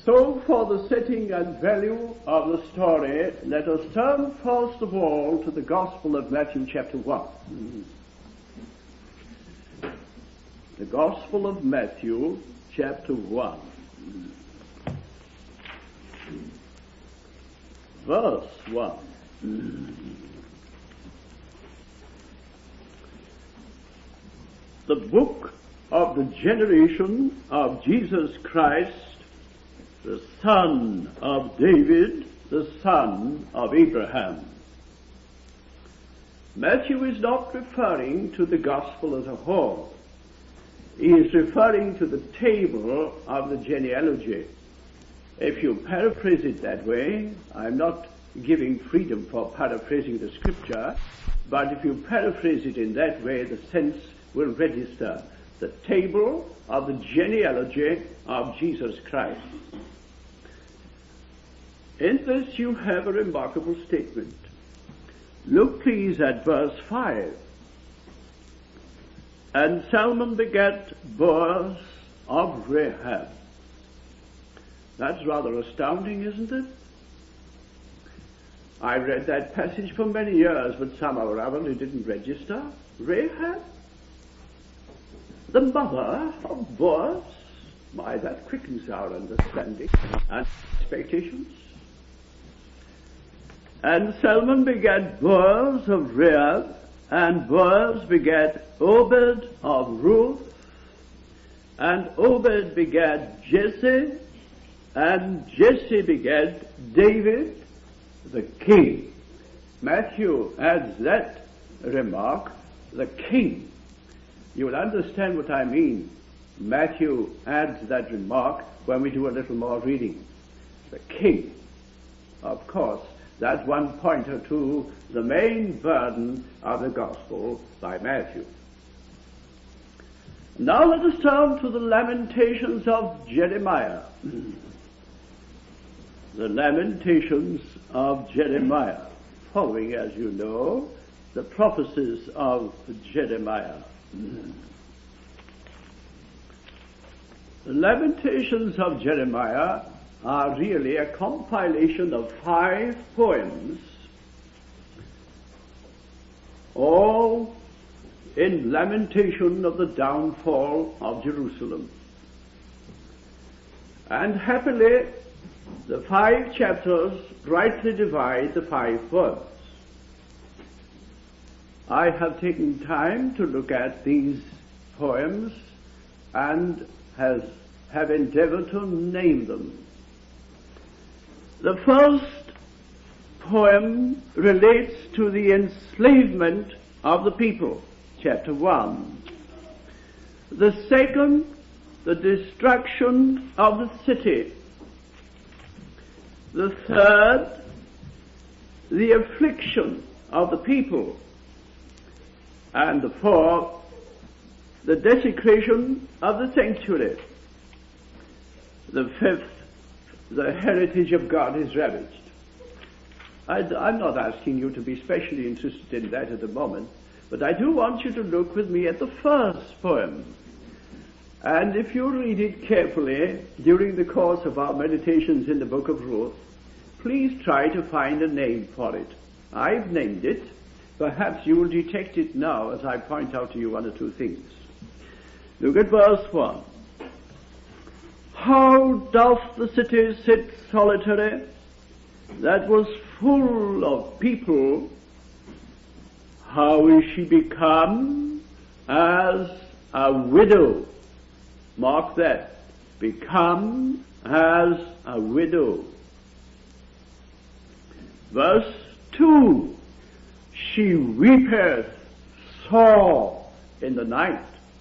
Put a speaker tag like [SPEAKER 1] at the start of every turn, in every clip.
[SPEAKER 1] So for the setting and value of the story, let us turn first of all to the Gospel of Matthew chapter 1. The Gospel of Matthew chapter 1. Verse 1. The book of the generation of Jesus Christ, the son of David, the son of Abraham. Matthew is not referring to the gospel as a whole. He is referring to the table of the genealogy. If you paraphrase it that way, I'm not giving freedom for paraphrasing the scripture, but if you paraphrase it in that way, the sense will register. The table of the genealogy of Jesus Christ. In this you have a remarkable statement. Look please at verse 5. And Salmon begat Boaz of Rahab. That's rather astounding, isn't it? I read that passage for many years, but somehow or other it didn't register. Rahab? The mother of Boaz? My, that quickens our understanding and expectations. And Salmon begat Boaz of Rahab, and Boaz begat Obed of Ruth, and Obed begat Jesse, and Jesse begat David, the king. Matthew adds that remark, the king. You will understand what I mean. Matthew adds that remark when we do a little more reading. The king. Of course, that's one pointer to the main burden of the gospel by Matthew. Now let us turn to the Lamentations of Jeremiah. The Lamentations of Jeremiah, following, as you know, the prophecies of Jeremiah. The Lamentations of Jeremiah are really a compilation of 5 poems, all in lamentation of the downfall of Jerusalem. And happily, the 5 chapters rightly divide the 5 poems. I have taken time to look at these poems and have endeavored to name them. The first poem relates to the enslavement of the people, chapter 1. The second, the destruction of the city. The third, the affliction of the people. And the fourth, the desecration of the sanctuary. The fifth, the heritage of God is ravaged. I'm not asking you to be specially interested in that at the moment, but I do want you to look with me at the first poem. And if you read it carefully during the course of our meditations in the book of Ruth, please try to find a name for it. I've named it. Perhaps you will detect it now as I point out to you one or two things. Look at verse 1. How doth the city sit solitary, that was full of people? How is she become as a widow? Mark that. Become as a widow. Verse 2. She weepeth sore in the night.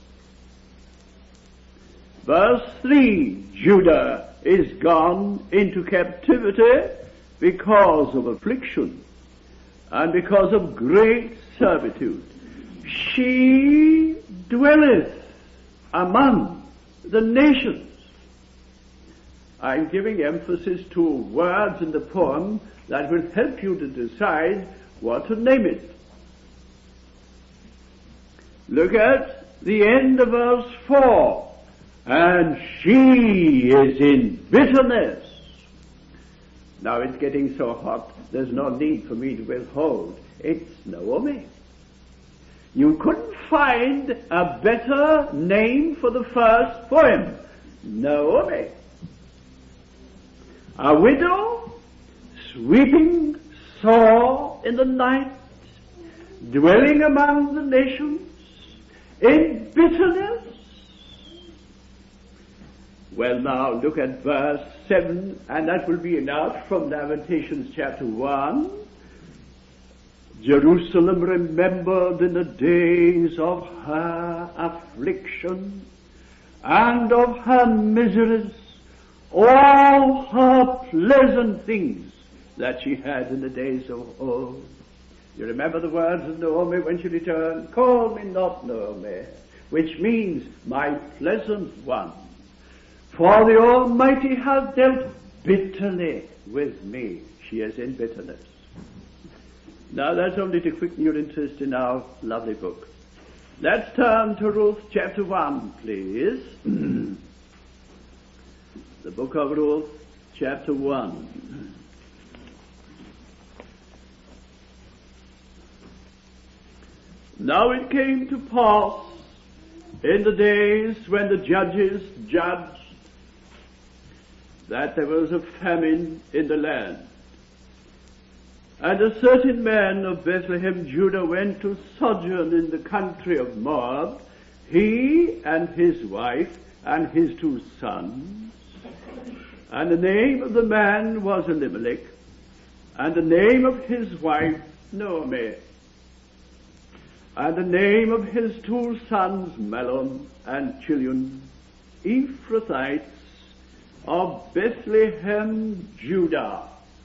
[SPEAKER 1] Verse 3, Judah is gone into captivity because of affliction and because of great servitude. She dwelleth among the nations. I'm giving emphasis to words in the poem that will help you to decide what to name it. Look at the end of verse 4. and she is in bitterness. Now it's getting so hot, there's no need for me to withhold. It's Naomi. You couldn't find a better name for the first poem. Naomi. A widow, sweeping sore in the night, dwelling among the nations, in bitterness. Well, now look at verse 7, and that will be enough from Lamentations chapter 1. Jerusalem remembered in the days of her affliction and of her miseries all her pleasant things that she had in the days of old. You remember the words of Naomi when she returned, "Call me not Naomi," which means my pleasant one. For the Almighty has dealt bitterly with me. She is in bitterness. Now that's only to quicken your interest in our lovely book. Let's turn to Ruth chapter 1, please. The book of Ruth chapter 1. Now it came to pass in the days when the judges judged that there was a famine in the land. And a certain man of Bethlehem, Judah, went to sojourn in the country of Moab, he and his wife and his 2 sons. And the name of the man was Elimelech, and the name of his wife Naomi, and the name of his 2 sons Mahlon and Chilion, Ephrathites of Bethlehem, Judah.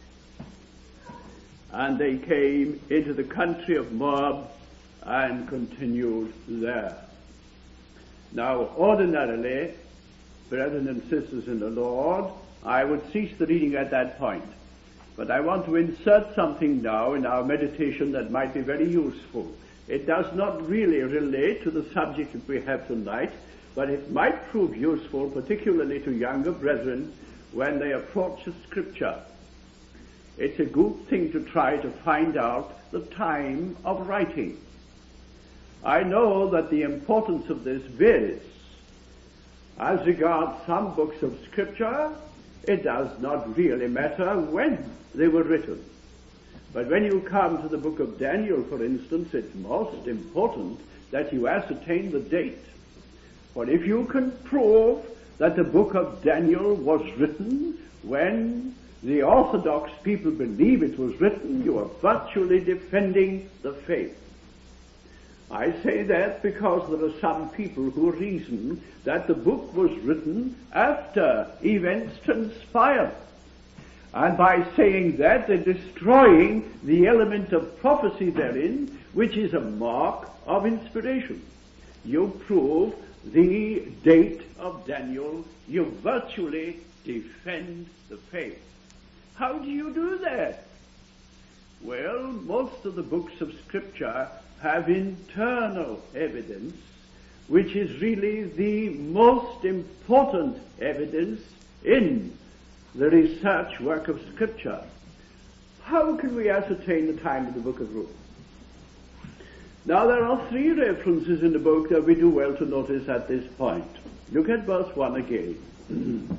[SPEAKER 1] And they came into the country of Moab and continued there. Now, ordinarily, brethren and sisters in the Lord, I would cease the reading at that point. But I want to insert something now in our meditation that might be very useful. It does not really relate to the subject that we have tonight, but it might prove useful, particularly to younger brethren, when they approach the Scripture. It's a good thing to try to find out the time of writing. I know that the importance of this varies. As regards some books of Scripture, it does not really matter when they were written. But when you come to the book of Daniel, for instance, it's most important that you ascertain the date. For if you can prove that the book of Daniel was written when the Orthodox people believe it was written, you are virtually defending the faith. I say that because there are some people who reason that the book was written after events transpired. And by saying that, they're destroying the element of prophecy therein, which is a mark of inspiration. You prove the date of Daniel, you virtually defend the faith. How do you do that? Well, most of the books of Scripture have internal evidence, which is really the most important evidence in the research work of Scripture. How can we ascertain the time of the book of Ruth? Now, there are 3 references in the book that we do well to notice at this point. Look at verse 1 again.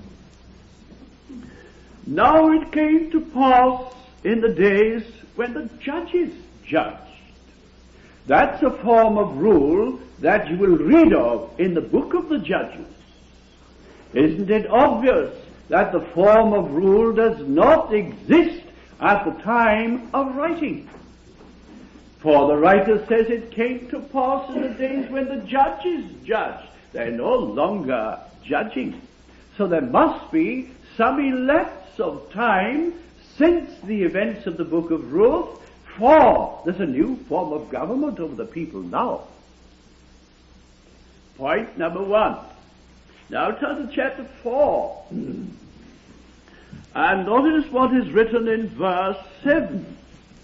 [SPEAKER 1] Now it came to pass in the days when the judges judged. That's a form of rule that you will read of in the book of the Judges. Isn't it obvious that the form of rule does not exist at the time of writing? For the writer says it came to pass in the days when the judges judged. They're no longer judging. So there must be some elapse of time since the events of the book of Ruth, for there's a new form of government over the people now. Point number 1. Now turn to chapter 4. And notice what is written in verse 7.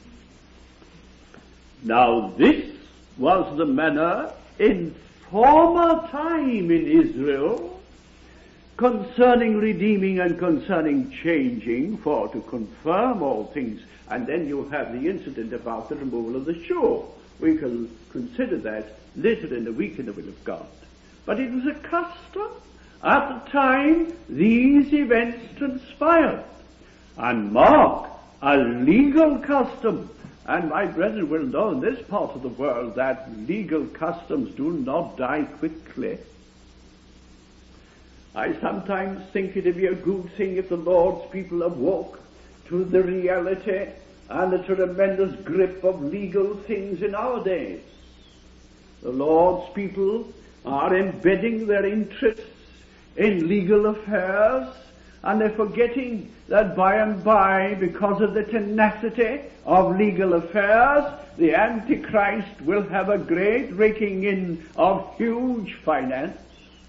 [SPEAKER 1] Now this was the manner in former time in Israel, concerning redeeming and concerning changing, for to confirm all things. And then you have the incident about the removal of the shoe. We can consider that later in the week in the will of God. But it was a custom. At the time these events transpired. And mark, a legal custom. And my brethren will know in this part of the world that legal customs do not die quickly. I sometimes think it would be a good thing if the Lord's people awoke to the reality and the tremendous grip of legal things in our days. The Lord's people are embedding their interests in legal affairs, and they're forgetting that by and by, because of the tenacity of legal affairs, the Antichrist will have a great raking in of huge finance.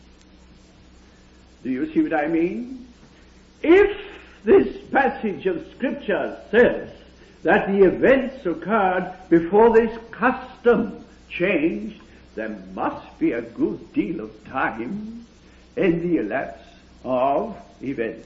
[SPEAKER 1] Do you see what I mean? If this passage of Scripture says that the events occurred before this custom changed, there must be a good deal of time in the elapse of events.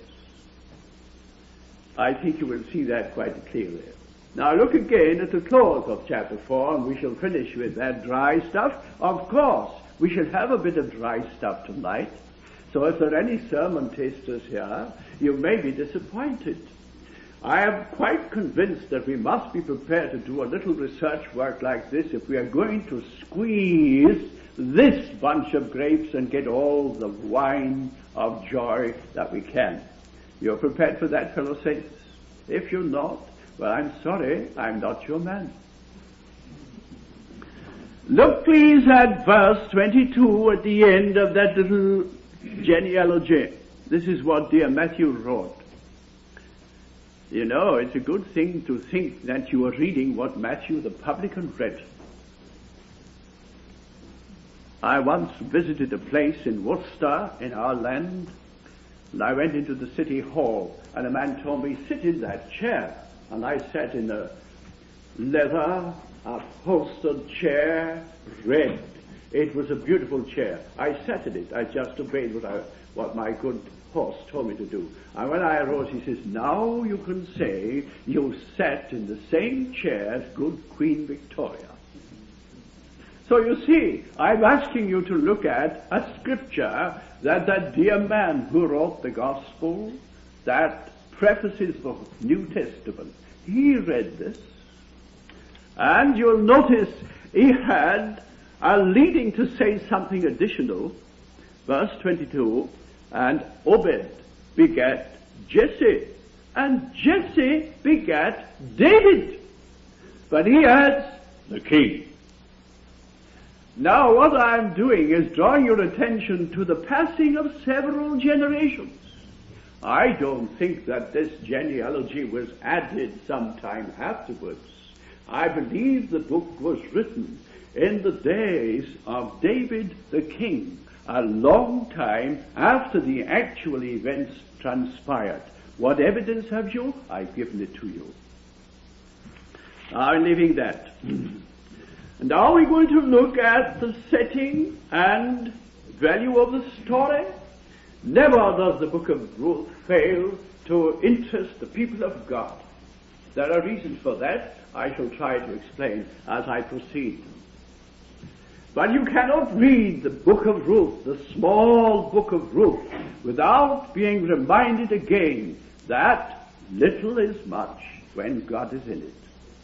[SPEAKER 1] I think you will see that quite clearly. Now look again at the close of chapter 4, and we shall finish with that dry stuff. Of course, we shall have a bit of dry stuff tonight, so if there are any sermon tasters here, you may be disappointed. I am quite convinced that we must be prepared to do a little research work like this if we are going to squeeze this bunch of grapes and get all the wine of joy that we can. You're prepared for that, fellow saints? If you're not, well, I'm sorry, I'm not your man. Look please at verse 22 at the end of that little genealogy. This is what dear Matthew wrote. You know, it's a good thing to think that you are reading what Matthew the publican read. I once visited a place in Worcester, in our land, and I went into the city hall, and a man told me, sit in that chair. And I sat in a leather upholstered chair, red. It was a beautiful chair. I sat in it. I just obeyed what my good horse told me to do. And when I arose, he says, now you can say you sat in the same chair as good Queen Victoria. So you see, I'm asking you to look at a scripture that dear man who wrote the gospel, that prefaces the New Testament, he read this, and you'll notice he had a leading to say something additional. Verse 22, and Obed begat Jesse, and Jesse begat David. But he adds, the king. Now what I'm doing is drawing your attention to the passing of several generations. I don't think that this genealogy was added sometime afterwards. I believe the book was written in the days of David the king, a long time after the actual events transpired. What evidence have you? I've given it to you. Now, I'm leaving that. And now we're going to look at the setting and value of the story. Never does the book of Ruth fail to interest the people of God. There are reasons for that. I shall try to explain as I proceed. But you cannot read the book of Ruth, the small book of Ruth, without being reminded again that little is much when God is in it.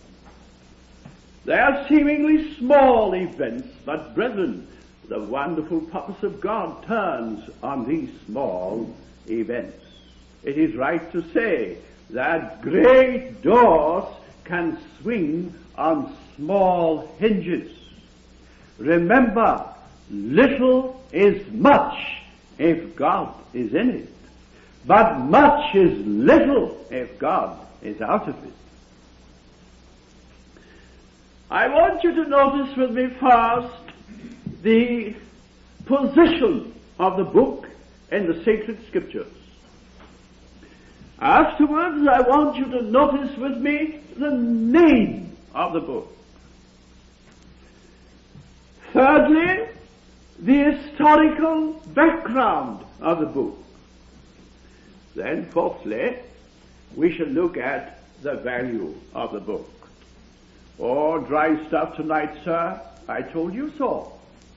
[SPEAKER 1] They are seemingly small events, but brethren, the wonderful purpose of God turns on these small events. It is right to say that great doors can swing on small hinges. Remember, little is much if God is in it, but much is little if God is out of it. I want you to notice with me first the position of the book in the sacred scriptures. Afterwards, I want you to notice with me the name of the book. Thirdly, the historical background of the book. Then fourthly, we shall look at the value of the book. Oh, dry stuff tonight, sir. I told you so.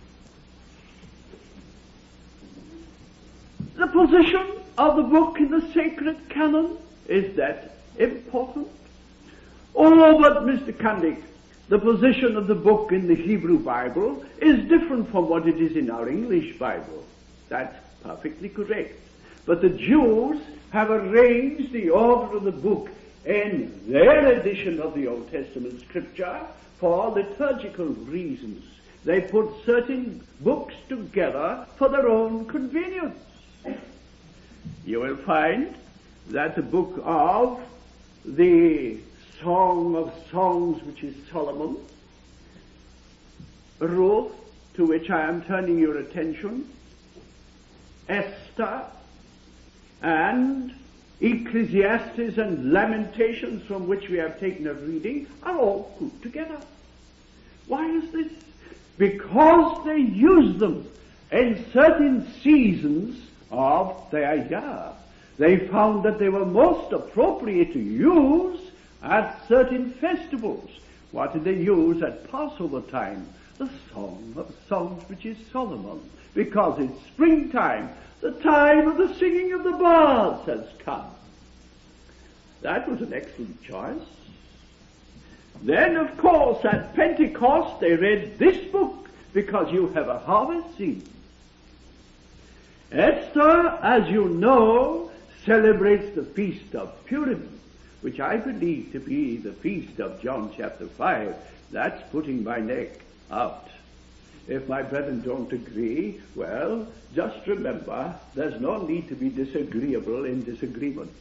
[SPEAKER 1] The position of the book in the sacred canon, is that important? Oh, but Mr. Cundick, the position of the book in the Hebrew Bible is different from what it is in our English Bible. That's perfectly correct. But the Jews have arranged the order of the book in their edition of the Old Testament scripture for liturgical reasons. They put certain books together for their own convenience. You will find that the book of the Song of Songs, which is Solomon, Ruth, to which I am turning your attention, Esther, and Ecclesiastes and Lamentations, from which we have taken a reading, are all grouped together. Why is this? Because they use them in certain seasons of their year. They found that they were most appropriate to use at certain festivals. What did they use at Passover time? The Song of Songs, which is Solomon, because it's springtime. The time of the singing of the birds has come. That was an excellent choice. Then, of course, at Pentecost they read this book, because you have a harvest season. Esther, as you know, celebrates the Feast of Purim, which I believe to be the feast of John chapter 5. That's putting my neck out. If my brethren don't agree, well, just remember, there's no need to be disagreeable in disagreement.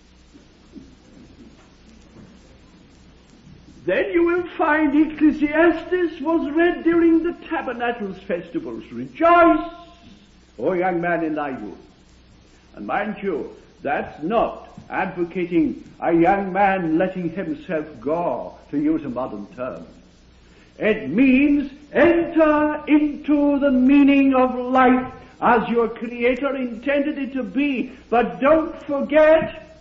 [SPEAKER 1] Then you will find Ecclesiastes was read during the Tabernacles festivals. Rejoice, O young man, in thy youth. And mind you, that's not advocating a young man letting himself go, to use a modern term. It means enter into the meaning of life as your Creator intended it to be. But don't forget,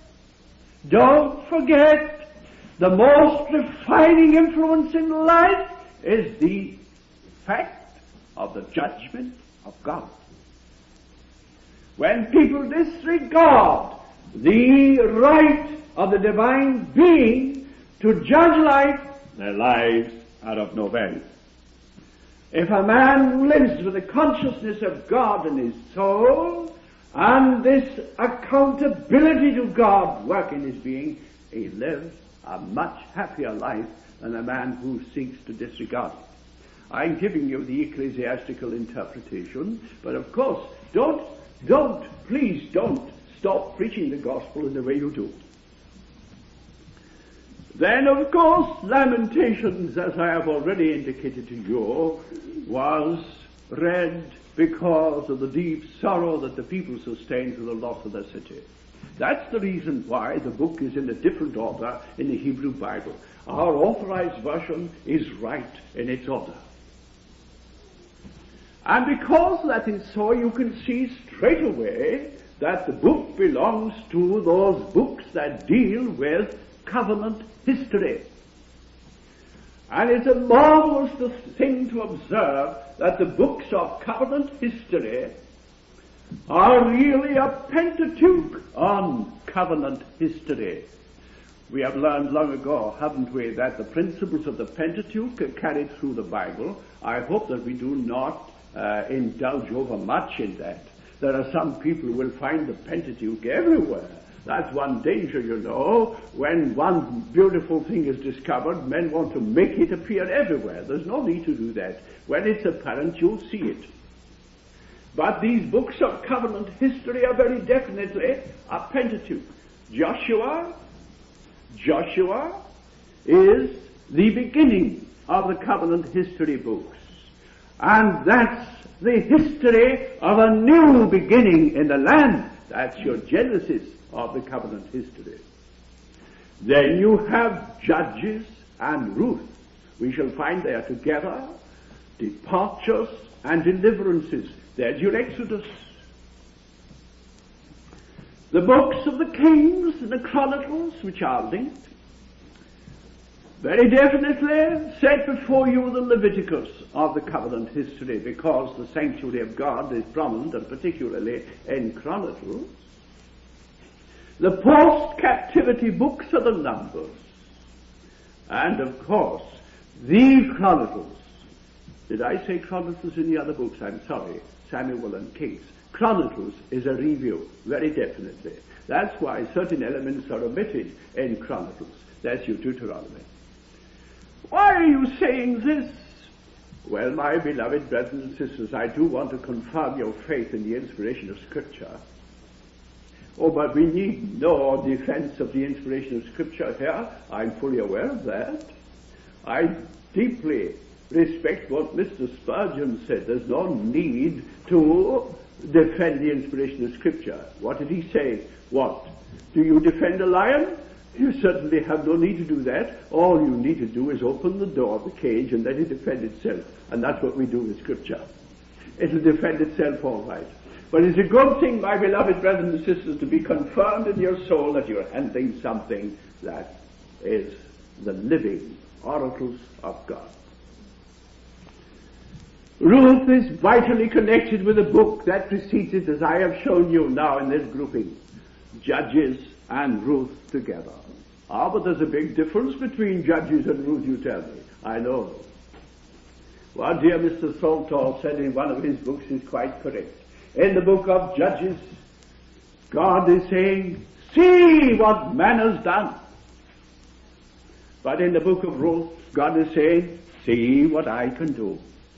[SPEAKER 1] the most refining influence in life is the fact of the judgment of God. When people disregard the right of the divine being to judge life, their lives are of no value. If a man lives with the consciousness of God in his soul, and this accountability to God work in his being, he lives a much happier life than a man who seeks to disregard it. I'm giving you the ecclesiastical interpretation, but of course, please don't stop preaching the gospel in the way you do. Then, of course, Lamentations, as I have already indicated to you, was read because of the deep sorrow that the people sustained through the loss of their city. That's the reason why the book is in a different order in the Hebrew Bible. Our authorized version is right in its order. And because that is so, you can see straight away that the book belongs to those books that deal with covenant history. And it's a marvelous thing to observe that the books of covenant history are really a Pentateuch on covenant history. We have learned long ago, haven't we, that the principles of the Pentateuch are carried through the Bible. I hope that we do not indulge over much in that. There are some people who will find the Pentateuch everywhere. That's one danger, you know. When one beautiful thing is discovered, men want to make it appear everywhere. There's no need to do that. When it's apparent, you'll see it. But these books of covenant history are very definitely a Pentateuch. Joshua is the beginning of the covenant history books. And that's the history of a new beginning in the land. That's your Genesis of the covenant history. Then you have Judges and Ruth. We shall find there together departures and deliverances. There's your Exodus. The books of the Kings and the Chronicles, which are linked, very definitely set before you the Leviticus of the covenant history, because the sanctuary of God is prominent, and particularly in Chronicles. The post-captivity books are the Numbers. And of course, the Chronicles. Did I say Chronicles in the other books? I'm sorry. Samuel and Kings. Chronicles is a review, very definitely. That's why certain elements are omitted in Chronicles. That's your Deuteronomy. Why are you saying this? Well, my beloved brothers and sisters, I do want to confirm your faith in the inspiration of Scripture. Oh, but we need no defense of the inspiration of Scripture here. I'm fully aware of that. I deeply respect what Mr. Spurgeon said. There's no need to defend the inspiration of Scripture. What did he say? What? Do you defend a lion? You certainly have no need to do that. All you need to do is open the door of the cage and let it defend itself. And that's what we do with Scripture. It'll defend itself all right. But it's a good thing, my beloved brothers and sisters, to be confirmed in your soul that you're handling something that is the living oracles of God. Ruth is vitally connected with the book that precedes it, as I have shown you now in this grouping. Judges and Ruth together. Ah, but there's a big difference between Judges and Ruth, you tell me. I know. What dear Mr. Saltall said in one of his books is quite correct. In the book of Judges, God is saying, see what man has done. But in the book of Ruth, God is saying, see what I can do.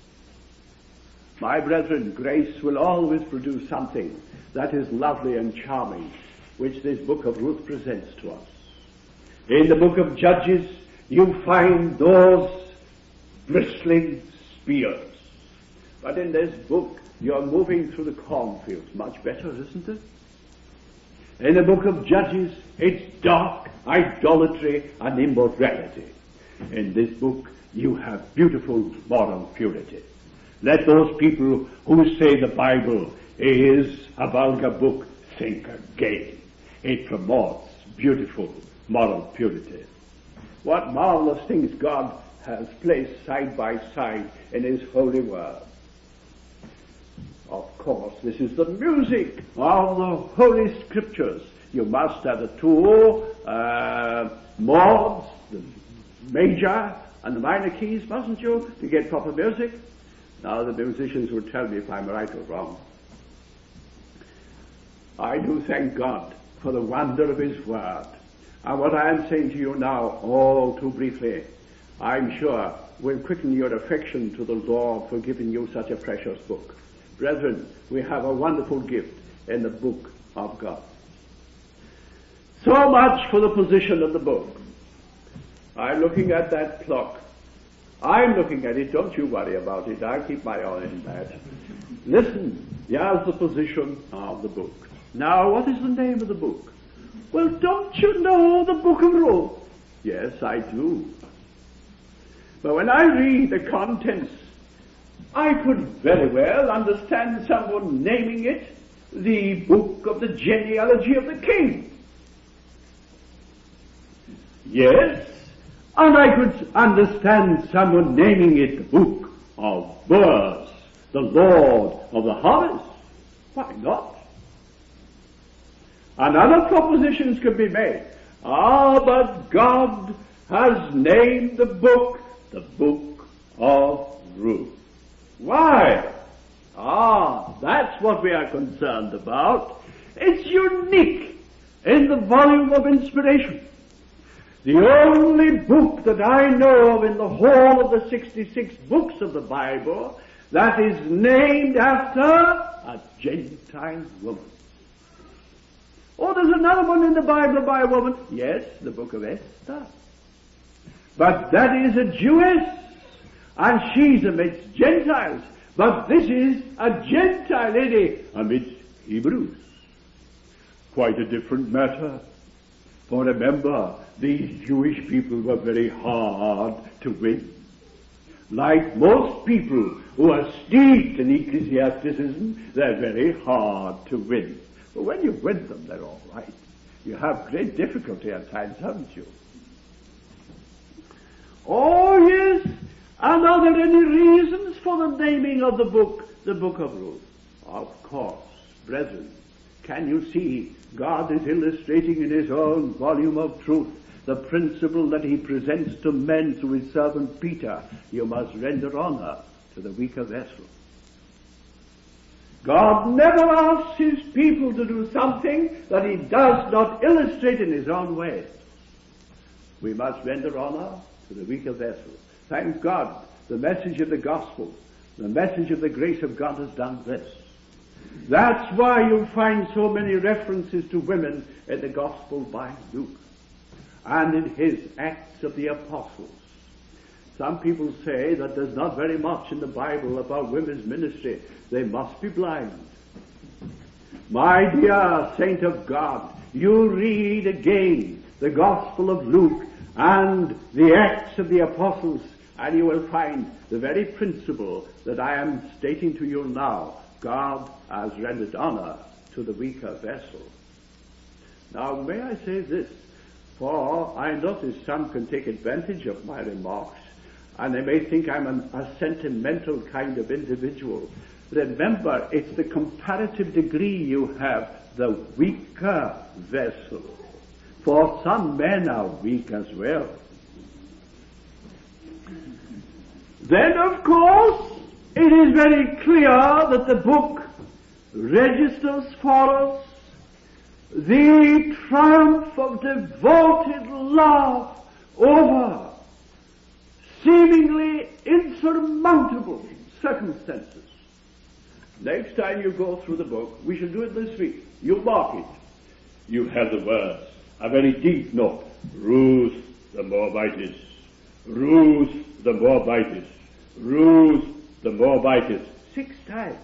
[SPEAKER 1] My brethren, grace will always produce something that is lovely and charming, which this book of Ruth presents to us. In the book of Judges, you find those bristling spears. But in this book, you're moving through the cornfields. Much better, isn't it? In the book of Judges, it's dark idolatry and immorality. In this book, you have beautiful moral purity. Let those people who say the Bible is a vulgar book think again. It promotes beautiful moral purity. What marvelous things God has placed side by side in His holy word. Of course, this is the music of the Holy Scriptures. You must have the two modes, the major and the minor keys, mustn't you, to get proper music? Now the musicians will tell me if I'm right or wrong. I do thank God for the wonder of His word. And what I am saying to you now, all too briefly, I'm sure will quicken your affection to the Lord for giving you such a precious book. Brethren, we have a wonderful gift in the book of God. So much for the position of the book. I'm looking at that clock. I'm looking at it. Don't you worry about it. I'll keep my eye on that. Listen, here's the position of the book. Now, what is the name of the book? Well, don't you know the book of Ruth? Yes, I do. But when I read the contents, I could very well understand someone naming it the book of the genealogy of the king. Yes, and I could understand someone naming it the book of Boaz, the Lord of the harvest. Why not? And other propositions could be made. But God has named the book of Ruth. Why? That's what we are concerned about. It's unique in the volume of inspiration. The only book that I know of in the whole of the 66 books of the Bible that is named after a Gentile woman. Oh, there's another one in the Bible by a woman. Yes, the book of Esther. But that is a Jewess, and she's amidst Gentiles. But this is a Gentile lady amidst Hebrews. Quite a different matter. For remember, these Jewish people were very hard to win. Like most people who are steeped in ecclesiasticism, they're very hard to win. But when you win them, they're all right. You have great difficulty at times, haven't you? Oh, yes. And are there any reasons for the naming of the book of Ruth? Of course, brethren. Can you see God is illustrating in his own volume of truth the principle that he presents to men through his servant Peter? You must render honor to the weaker vessel. God never asks his people to do something that he does not illustrate in his own way. We must render honor to the weaker vessel. Thank God, the message of the gospel, the message of the grace of God has done this. That's why you find so many references to women in the gospel by Luke and in his Acts of the Apostles. Some people say that there's not very much in the Bible about women's ministry. They must be blind. My dear saint of God, you read again the Gospel of Luke and the Acts of the Apostles, and you will find the very principle that I am stating to you now. God has rendered honor to the weaker vessel. Now, may I say this? For I notice some can take advantage of my remarks, and they may think I'm a sentimental kind of individual. Remember, it's the comparative degree you have, the weaker vessel. For some men are weak as well. Then, of course, it is very clear that the book registers for us the triumph of devoted love over seemingly insurmountable circumstances. Next time you go through the book, we shall do it this week. You mark it. You have the words, a very deep note. Ruth the Moabitess. Ruth the Moabitess. Ruth the Moabitess. 6 times.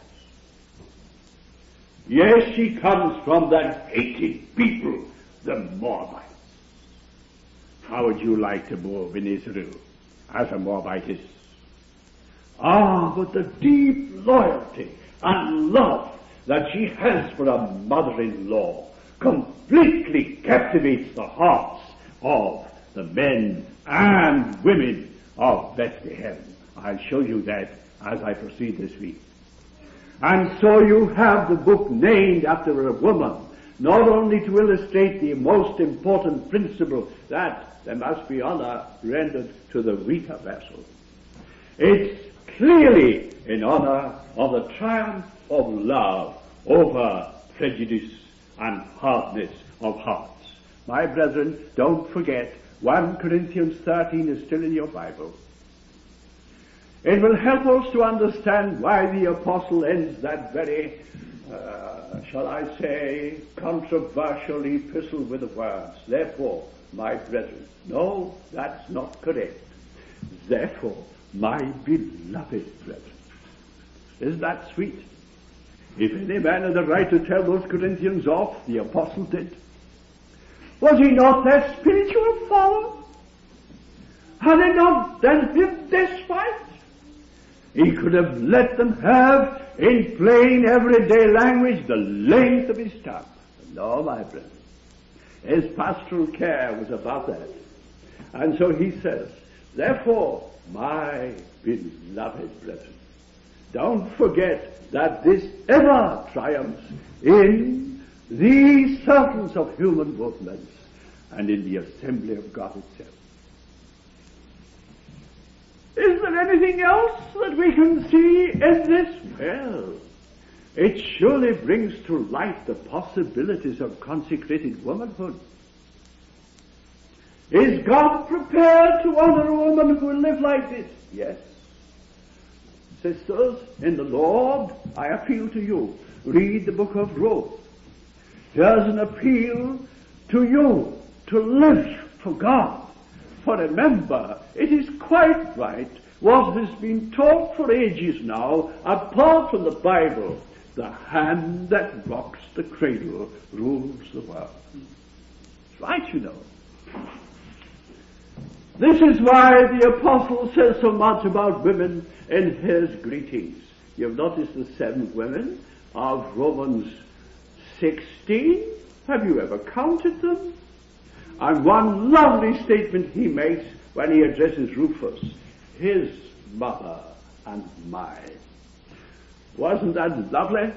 [SPEAKER 1] Yes, she comes from that hated people, the Moabites. How would you like to move in Israel as a Moabitess? Ah, but the deep loyalty and love that she has for a mother-in-law completely captivates the hearts of the men and women of Bethlehem. I'll show you that as I proceed this week. And so you have the book named after a woman, not only to illustrate the most important principle that there must be honor rendered to the weaker vessel. It's clearly in honor of the triumph of love over prejudice and hardness of hearts. My brethren, don't forget, 1 Corinthians 13 is still in your Bible. It will help us to understand why the apostle ends that very, shall I say, controversial epistle with the words, therefore, my brethren. No, that's not correct. Therefore, my beloved brethren. Isn't that sweet? If any man had the right to tell those Corinthians off, the apostle did. Was he not their spiritual father? Had he not dealt him despite? He could have let them have, in plain everyday language, the length of his tongue. No, my brethren. His pastoral care was about that. And so he says, therefore, my beloved brethren, don't forget that this ever triumphs in the circles of human movements and in the assembly of God itself. Is there anything else that we can see in this? Well, it surely brings to light the possibilities of consecrated womanhood. Is God prepared to honor a woman who will live like this? Yes. Sisters, in the Lord, I appeal to you. Read the book of Ruth. Here's an appeal to you to live for God. For remember, it is quite right what has been taught for ages now, apart from the Bible. The hand that rocks the cradle rules the world. It's right, you know. This is why the apostle says so much about women in his greetings. You've noticed the 7 women of Romans 16? Have you ever counted them? And one lovely statement he makes when he addresses Rufus, his mother and mine. Wasn't that lovely?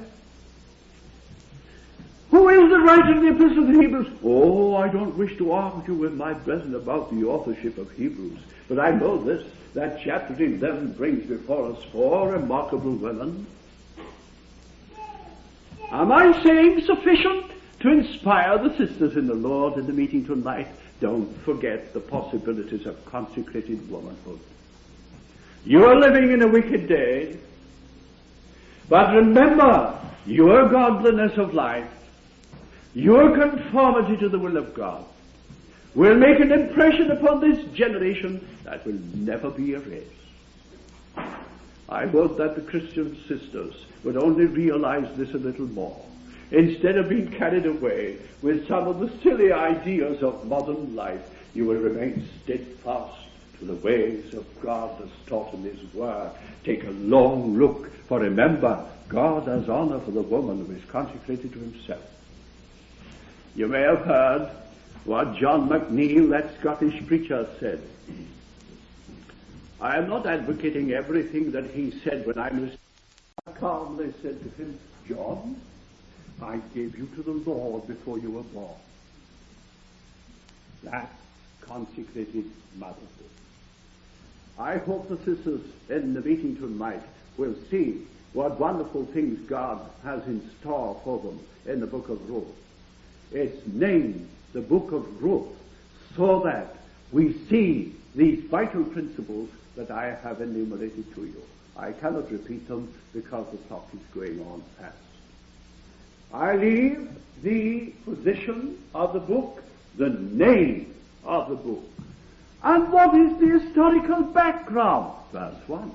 [SPEAKER 1] Who is the writer of the Epistle to the Hebrews? Oh, I don't wish to argue with my brethren about the authorship of Hebrews, but I know this, that chapter 11 brings before us 4 remarkable women. Am I saying sufficient to inspire the sisters in the Lord in the meeting tonight? Don't forget the possibilities of consecrated womanhood. You are living in a wicked day, but remember your godliness of life, your conformity to the will of God, will make an impression upon this generation that will never be erased. I hope that the Christian sisters would only realize this a little more, instead of being carried away with some of the silly ideas of modern life. You will remain steadfast to the ways of God as taught in His Word. Take a long look, for remember, God has honor for the woman who is consecrated to Himself. You may have heard what John McNeill, that Scottish preacher, said. I am not advocating everything that he said when I was calmly said to him, John, I gave you to the Lord before you were born. That consecrated motherhood. I hope the sisters in the meeting tonight will see what wonderful things God has in store for them in the book of Ruth. It's named the book of Ruth so that we see these vital principles that I have enumerated to you. I cannot repeat them because the talk is going on fast. I leave the position of the book, the name of the book. And what is the historical background? Verse 1.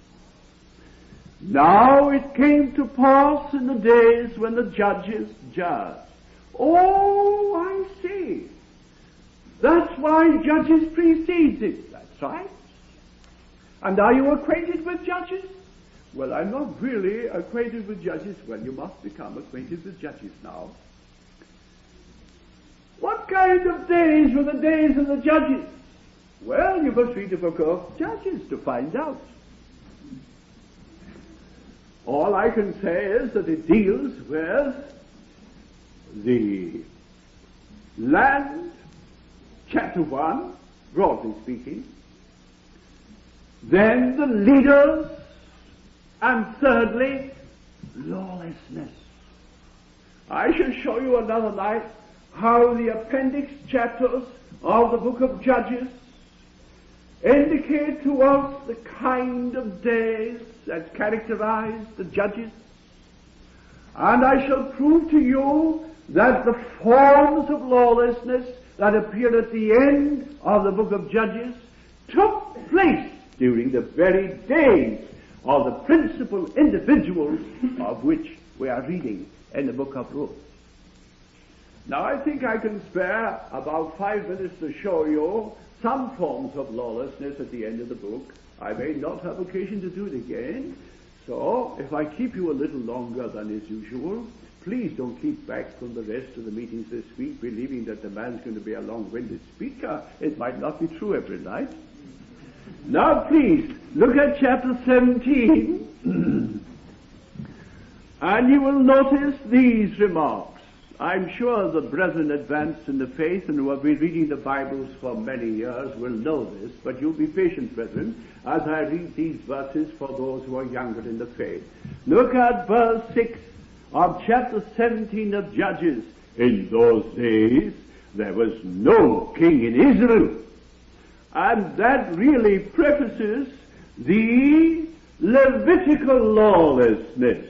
[SPEAKER 1] Now it came to pass in the days when the judges judged. Oh, I see. That's why Judges precedes it. That's right. And are you acquainted with Judges? Well, I'm not really acquainted with Judges. Well, you must become acquainted with Judges now. What kind of days were the days of the Judges? Well, you must read the book of Judges to find out. All I can say is that it deals with the land, chapter 1, broadly speaking, then the leaders, and thirdly, lawlessness. I shall show you another night how the appendix chapters of the book of Judges indicate to us the kind of days that characterize the Judges. And I shall prove to you that the forms of lawlessness that appear at the end of the book of Judges took place during the very days of the principal individuals of which we are reading in the book of Ruth. Now I think I can spare about 5 minutes to show you some forms of lawlessness at the end of the book. I may not have occasion to do it again, so if I keep you a little longer than is usual, please don't keep back from the rest of the meetings this week believing that the man's going to be a long-winded speaker. It might not be true every night. Now please, look at chapter 17, and you will notice these remarks. I'm sure the brethren advanced in the faith and who have been reading the Bibles for many years will know this, but you'll be patient, brethren, as I read these verses for those who are younger in the faith. Look at verse 6 of chapter 17 of Judges. In those days there was no king in Israel. And that really prefaces the Levitical lawlessness.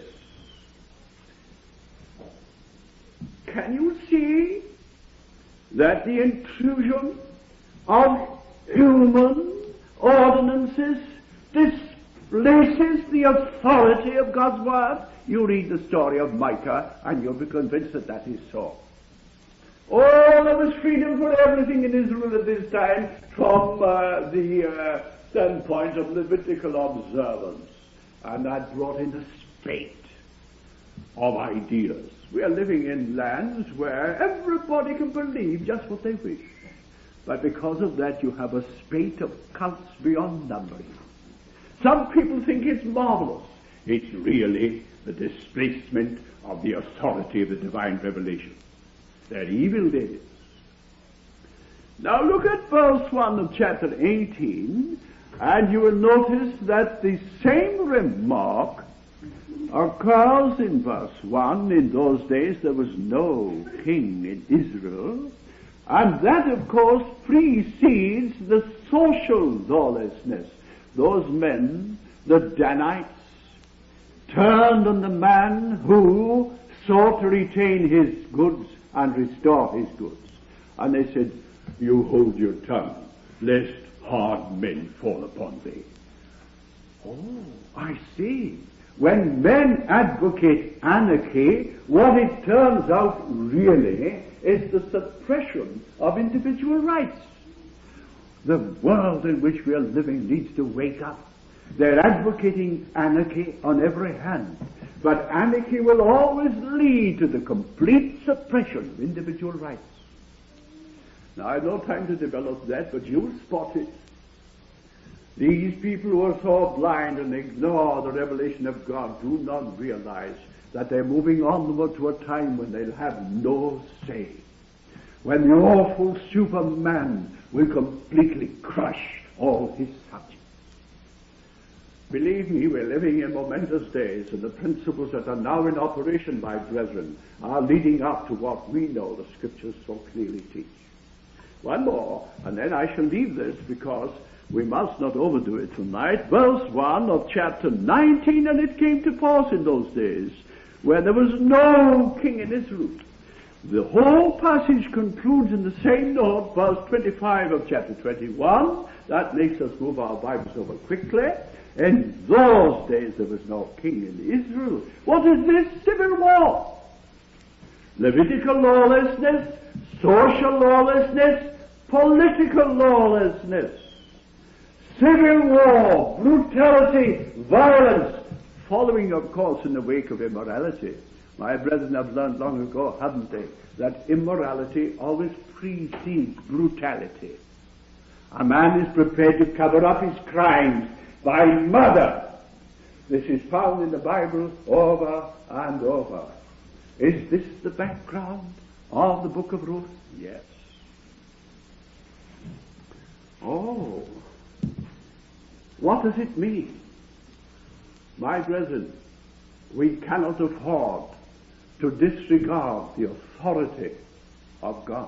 [SPEAKER 1] Can you see that the intrusion of human ordinances displaces the authority of God's Word? You read the story of Micah and you'll be convinced that that is so. Oh, there was freedom for everything in Israel at this time from the standpoint of Levitical observance. And that brought in a spate of ideas. We are living in lands where everybody can believe just what they wish. But because of that, you have a spate of cults beyond numbering. Some people think it's marvelous. It's really the displacement of the authority of the divine revelation. They're evil days. Now look at verse 1 of chapter 18, and you will notice that the same remark occurs in verse 1. In those days there was no king in Israel, and that of course precedes the social lawlessness. Those men, the Danites, turned on the man who sought to retain his goods and restore his goods. And they said, "You hold your tongue, lest hard men fall upon thee." Oh, I see. When men advocate anarchy, what it turns out really is the suppression of individual rights. The world in which we are living needs to wake up. They're advocating anarchy on every hand, but anarchy will always lead to the complete suppression of individual rights. Now, I have no time to develop that, but you'll spot it. These people who are so blind and ignore the revelation of God do not realize that they're moving onward to a time when they'll have no say, when the awful Superman will completely crush all his subjects. Believe me, we're living in momentous days, and the principles that are now in operation, my brethren, are leading up to what we know the Scriptures so clearly teach. One more, and then I shall leave this because we must not overdo it tonight. Verse 1 of chapter 19, "And it came to pass in those days, where there was no king in Israel." The whole passage concludes in the same note, verse 25 of chapter 21. That makes us move our Bibles over quickly. In those days there was no king in Israel. What is this? Civil war. Levitical lawlessness, social lawlessness, political lawlessness, civil war, brutality, violence, following, of course, in the wake of immorality. My brethren have learned long ago, haven't they, that immorality always precedes brutality. A man is prepared to cover up his crimes by murder. This is found in the Bible over and over. Is this the background of the book of Ruth? Yes. Oh, what does it mean? My brethren, we cannot afford to disregard the authority of God.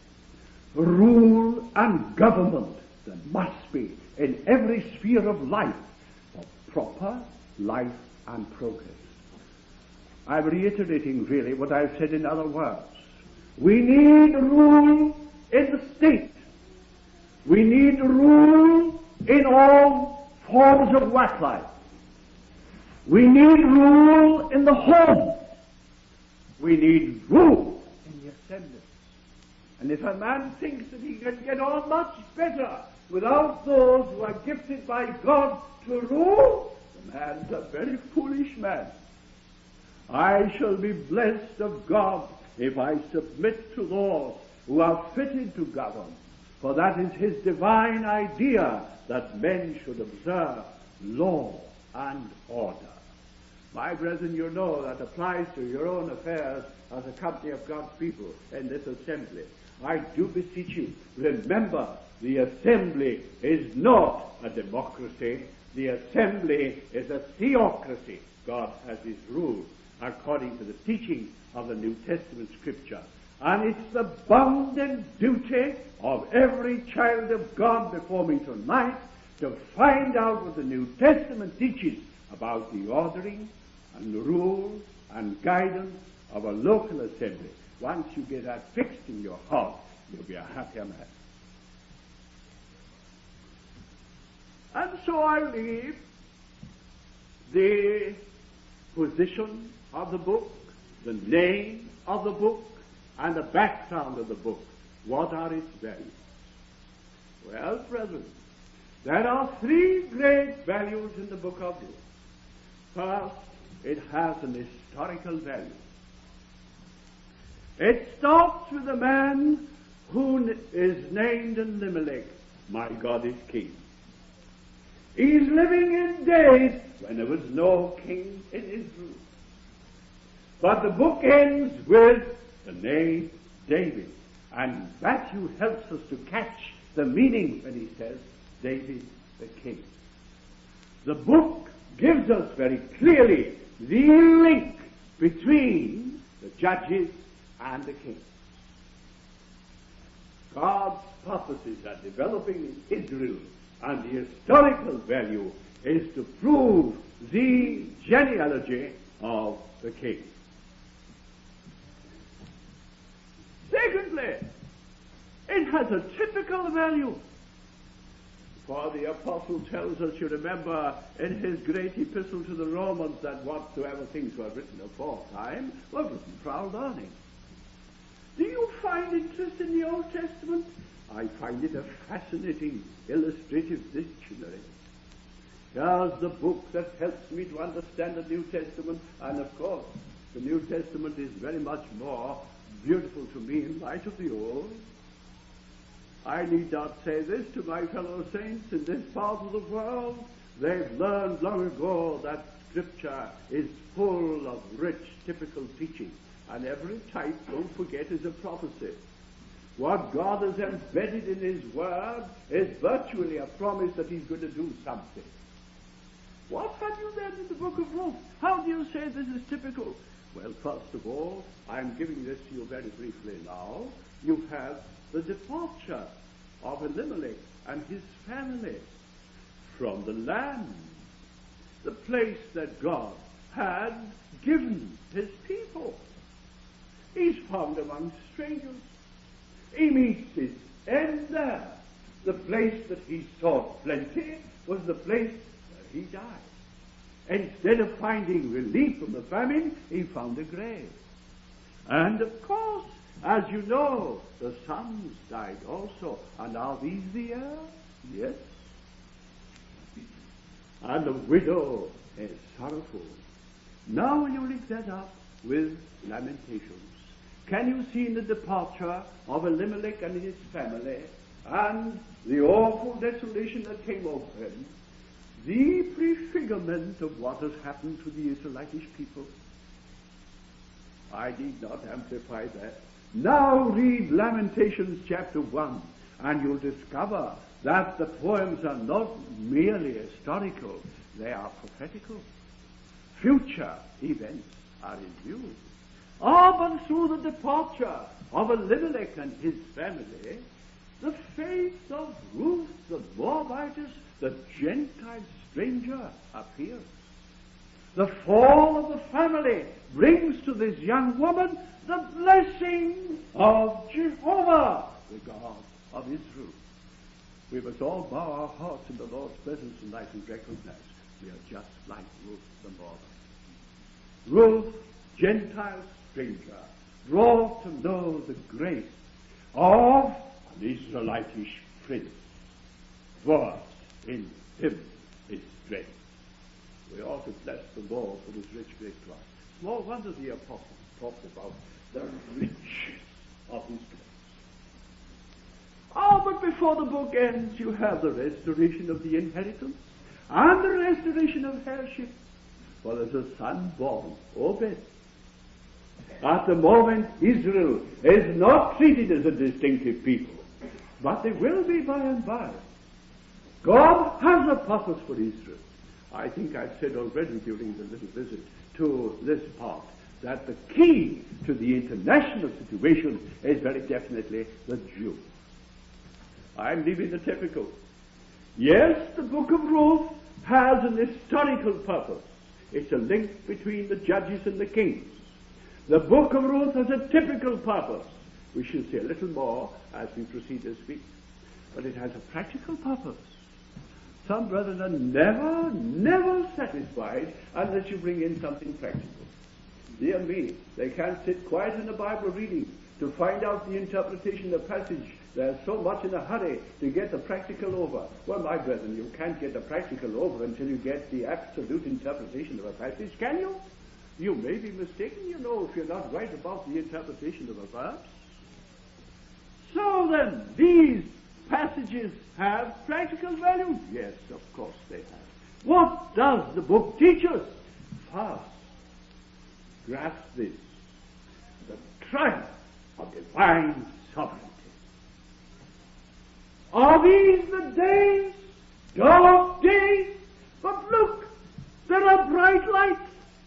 [SPEAKER 1] Rule and government there must be in every sphere of life for proper life and progress. I'm reiterating really what I've said in other words. We need rule in the state. We need rule in all forms of work life. We need rule in the home. We need rule in the assembly. And if a man thinks that he can get on much better without those who are gifted by God to rule, the man's a very foolish man. I shall be blessed of God if I submit to those who are fitted to govern, for that is his divine idea that men should observe law and order. My brethren, you know that applies to your own affairs as a company of God's people in this assembly. I do beseech you, remember, the assembly is not a democracy. The assembly is a theocracy. God has his rule according to the teaching of the New Testament Scripture. And it's the bounden duty of every child of God before me tonight to find out what the New Testament teaches about the ordering and the rule and guidance of a local assembly. Once you get that fixed in your heart, you'll be a happier man. And so I leave the position of the book, the name of the book, and the background of the book. What are its values? Well, brethren, there are three great values in the book of Ruth. First, it has an historical value. It starts with a man who is named Elimelech. My God is king. He's living in days when there was no king in Israel. But the book ends with the name David. And Matthew helps us to catch the meaning when he says David the king. The book gives us very clearly the link between the judges and the king. God's purposes are developing in Israel, and the historical value is to prove the genealogy of the king. Secondly, it has a typical value. For the apostle tells us, you remember, in his great epistle to the Romans, that whatsoever things were written aforetime were written for our learning. Do you find interest in the Old Testament? I find it a fascinating illustrative dictionary. Here's the book that helps me to understand the New Testament, and of course, the New Testament is very much more beautiful to me in light of the Old. I need not say this to my fellow saints in this part of the world. They've learned long ago that Scripture is full of rich, typical teaching, and every type, don't forget, is a prophecy. What God has embedded in His Word is virtually a promise that He's going to do something. What have you then in the book of Ruth? How do you say this is typical? Well, first of all, I'm giving this to you very briefly now. You have the departure of Elimelech and his family from the land, the place that God had given His people. He's found among strangers. He meets his end there. The place that he sought plenty was the place where he died. Instead of finding relief from the famine, he found a grave. And of course, as you know, the sons died also. And are these the heirs? Yes. And the widow is sorrowful. Now you link that up with Lamentations. Can you see in the departure of Elimelech and his family and the awful desolation that came over him, the prefigurement of what has happened to the Israelitish people? I need not amplify that. Now read Lamentations chapter 1, and you'll discover that the poems are not merely historical, they are prophetical. Future events are in view. But through the departure of Elimelech and his family, the faith of Ruth the Moabitess, the Gentile stranger, appears. The fall of the family brings to this young woman the blessing of Jehovah, the God of Israel. We must all bow our hearts in the Lord's presence tonight and recognize we are just like Ruth the Moabitess. Ruth, Gentile stranger, brought to know the grace of an Israelitish prince. For in him is strength. We ought to bless the Lord for his rich grace to us. Small wonder the apostle talked about the riches of his grace. But before the book ends, you have the restoration of the inheritance and the restoration of heirship. For there's a son born, Obed. At the moment, Israel is not treated as a distinctive people, but they will be by and by. God has a purpose for Israel. I think I've said already during the little visit to this part that the key to the international situation is very definitely the Jew. I'm leaving the typical. Yes, the book of Ruth has an historical purpose. It's a link between the judges and the kings. The book of Ruth has a typical purpose. We shall see a little more as we proceed this week. But it has a practical purpose. Some brethren are never satisfied unless you bring in something practical. Dear me, they can't sit quiet in the Bible reading to find out the interpretation of the passage. They're so much in a hurry to get the practical over. Well, my brethren, you can't get the practical over until you get the absolute interpretation of a passage, can you? You may be mistaken, if you're not right about the interpretation of a verse. So then, these passages have practical value? Yes, of course they have. What does the book teach us? First, grasp this: the triumph of divine sovereignty. Are these the days, dark days? But look, there are bright lights.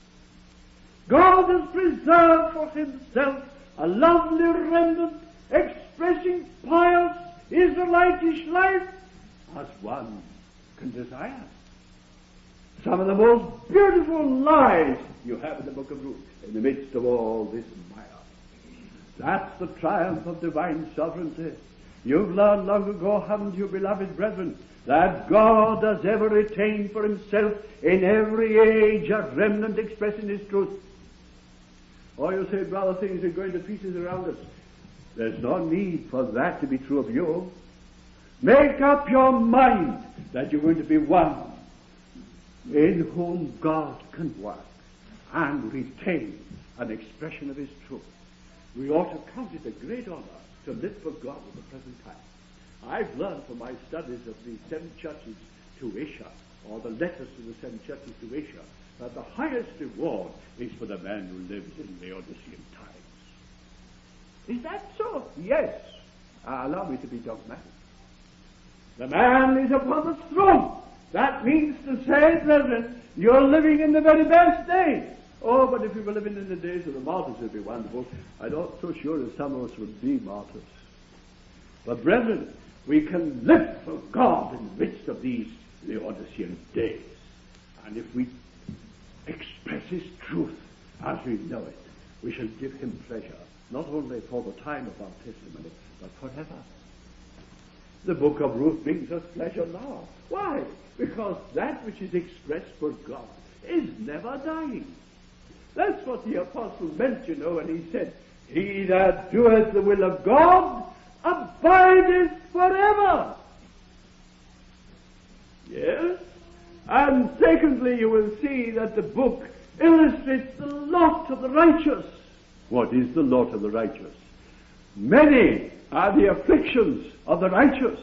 [SPEAKER 1] God has preserved for himself a lovely remnant expressing pious Israelitish life as one can desire. Some of the most beautiful lies you have in the book of Ruth, in the midst of all this mire. That's the triumph of divine sovereignty. You've learned long ago, haven't you, beloved brethren, that God has ever retained for himself in every age a remnant expressing his truth. Or you say, brother, things are going to pieces around us. There's no need for that to be true of you. Make up your mind that you're going to be one in whom God can work and retain an expression of his truth. We ought to count it a great honor to live for God at the present time. I've learned from my studies of the 7 churches to Asia, or the letters to the 7 churches to Asia, that the highest reward is for the man who lives in Laodicean times. Is that so? Yes. Allow me to be dogmatic. The man is upon the throne. That means to say, brethren, you're living in the very best days. Oh, but if you were living in the days of the martyrs, it would be wonderful. I'm not so sure that some of us would be martyrs. But, brethren, we can live for God in the midst of these Laodicean days. And if we express his truth as we know it, we shall give him pleasure, not only for the time of our testimony, but forever. The book of Ruth brings us pleasure now. Why? Because that which is expressed for God is never dying. That's what the apostle meant, when he said, he that doeth the will of God abideth forever. Yes? And secondly, you will see that the book illustrates the lot of the righteous. What is the lot of the righteous? Many are the afflictions of the righteous,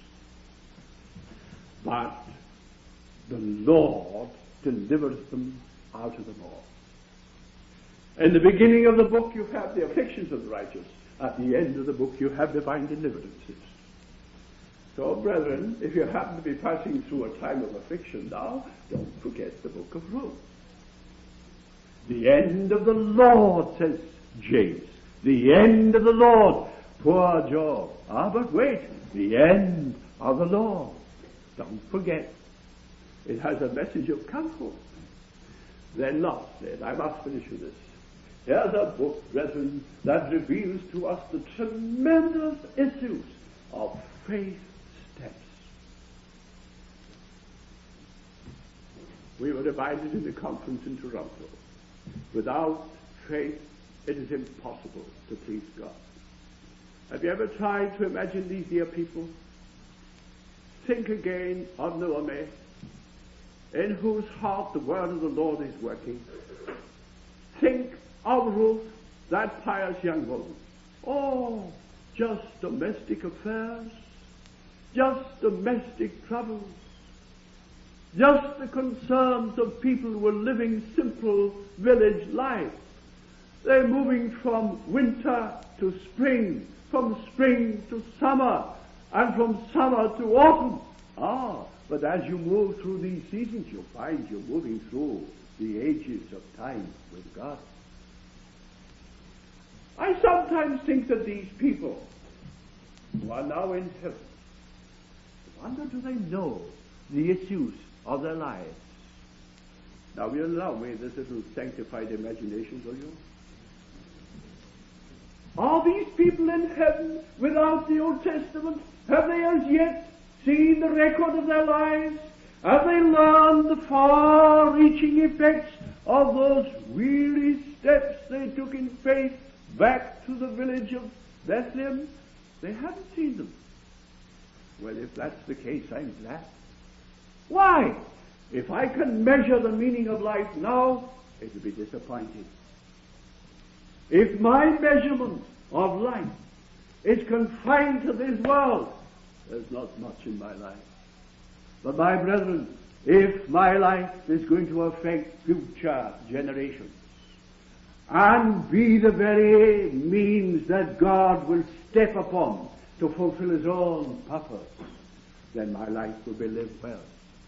[SPEAKER 1] but the Lord delivereth them out of them all. In the beginning of the book you have the afflictions of the righteous. At the end of the book you have divine deliverances. So, brethren, if you happen to be passing through a time of affliction now, don't forget the book of Ruth. The end of the Lord, says James. The end of the Lord. Poor Job. But wait. The end of the Lord. Don't forget. It has a message of comfort. Then lastly, and I must finish with this. Here's a book, brethren, that reveals to us the tremendous issues of faith steps. We were reminded in the conference in Toronto, without faith it is impossible to please God. Have you ever tried to imagine these dear people? Think again of Naomi, in whose heart the word of the Lord is working. Think of Ruth, that pious young woman. Oh, just domestic affairs, just domestic troubles, just the concerns of people who were living simple village life. They're moving from winter to spring, from spring to summer, and from summer to autumn. But as you move through these seasons, you'll find you're moving through the ages of time with God. I sometimes think that these people who are now in heaven, I wonder, do they know the issues of their lives? Now, will you allow me this little sanctified imagination, will you? Are these people in heaven without the Old Testament? Have they as yet seen the record of their lives? Have they learned the far-reaching effects of those weary steps they took in faith back to the village of Bethlehem? They haven't seen them. Well, if that's the case, I'm glad. Why? If I can measure the meaning of life now, it will be disappointing. If my measurement of life is confined to this world, there's not much in my life. But my brethren, if my life is going to affect future generations and be the very means that God will step upon to fulfill his own purpose, then my life will be lived well.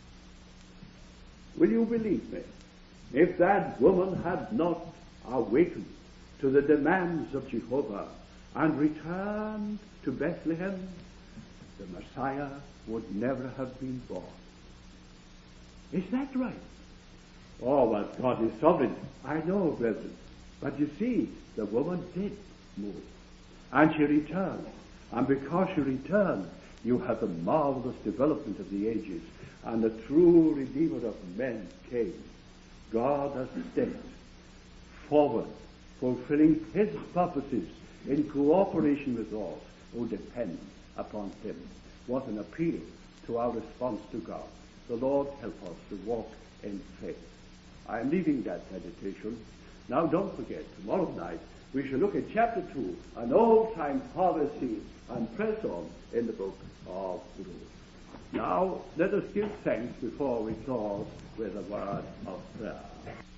[SPEAKER 1] Will you believe me? If that woman had not awakened to the demands of Jehovah and returned to Bethlehem, the Messiah would never have been born. Is that right? Oh, but God is sovereign. I know, brethren. But you see, the woman did move. And she returned. And because she returned, you have the marvelous development of the ages. And the true Redeemer of men came. God has stepped forward, fulfilling his purposes in cooperation with all who depend upon him. What an appeal to our response to God. The Lord help us to walk in faith. I am leaving that meditation. Now don't forget, tomorrow night we shall look at chapter 2, an old-time harvest scene, and press on in the book of Ruth. Now let us give thanks before we close with a word of prayer.